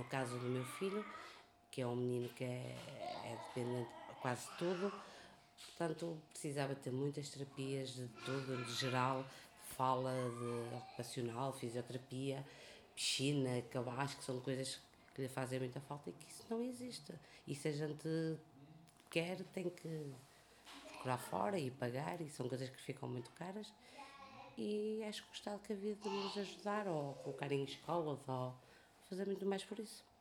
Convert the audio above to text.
caso do meu filho, que é um menino que é dependente de quase tudo, portanto precisava ter muitas terapias de tudo, de geral, fala, de ocupacional, fisioterapia, piscina, que eu acho que são coisas que lhe fazem muita falta e que isso não existe. E se a gente quer, tem que procurar fora e pagar, e são coisas que ficam muito caras. E acho que o Estado que havia de nos ajudar, ou colocar em escolas, ou fazer muito mais por isso.